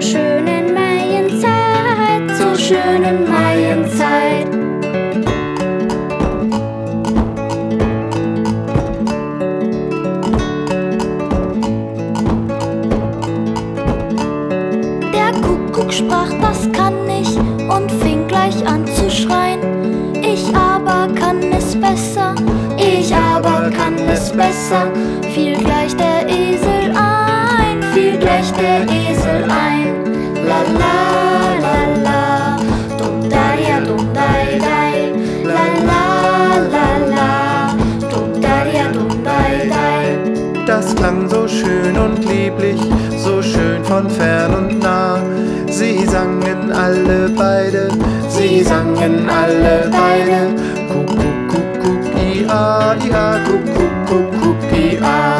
schön in Maienzeit, so schön in Maienzeit. Der Kuckuck sprach, das kann ich, und fing gleich an zu schreien. Ich aber kann es besser, ich aber kann es besser. Fiel gleich der Esel ein, fiel gleich der Esel ein. La la la la, dum da dia dum dai dai. La la la la, dum da dia dum dai dai. Das klang so schön und lieblich, so schön von fern und nah. Sie sangen alle beide, sie sangen alle beide. Kuckuck, kuckuck, ia, ia, kuckuck, kuckuck, ia.